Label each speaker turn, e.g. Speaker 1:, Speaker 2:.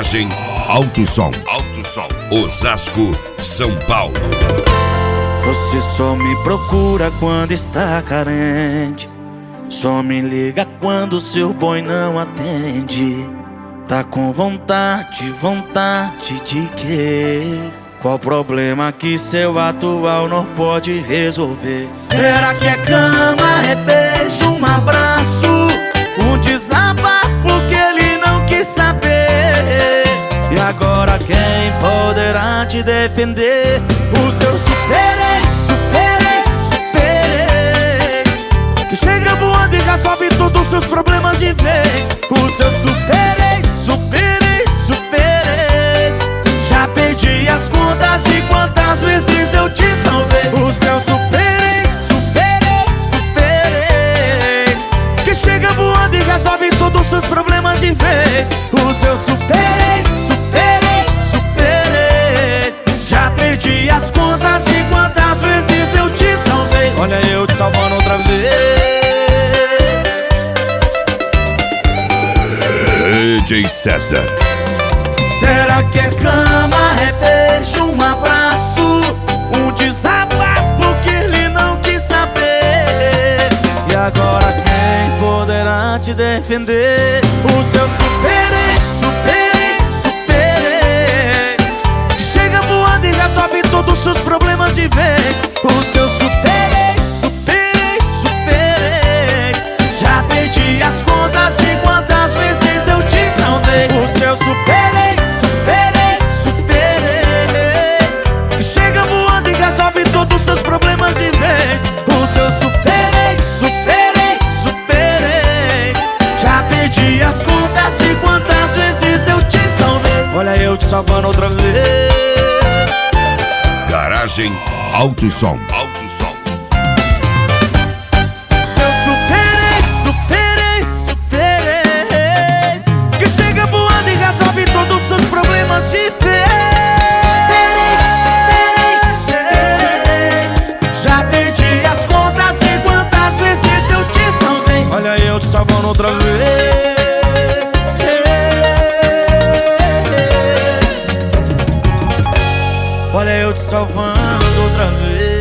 Speaker 1: Garagem Alto Som. Osasco, São Paulo.
Speaker 2: Você só me procura quando está carente, só me liga quando seu boy não atende. Tá com vontade de quê? Qual problema que seu atual não pode resolver? Será que é cama, é beijo, um abraço, um desabafo que ele não quis saber? E agora quem poderá te defender? O seu que chega voando e resolve todos os seus problemas de vez. O seu já perdi as contas de quantas vezes eu te salvei. O seu que chega voando e resolve todos os seus problemas de vez. O seu já perdi as contas de quantas vezes eu te salvei. Olha eu te salvando outra vez.
Speaker 1: DJ César.
Speaker 2: Será que é cama, é beijo, um abraço, um desabafo que ele não quis saber? E agora quem poderá te defender? O seu que chega voando e resolve todos os seus problemas de vez. O seu já perdi as contas de quantas vezes eu te salvei. O seu que chega voando e resolve todos os seus problemas de vez. O seu já perdi as contas de quantas vezes eu te salvei. Olha eu te salvando outra vez.
Speaker 1: Garagem Alto Som.
Speaker 2: Que chega voando e resolve todos os seus problemas de vez. Já perdi as contas de quantas vezes eu te salvei. Olha eu te salvando outra vez. Olha eu te salvando outra vez.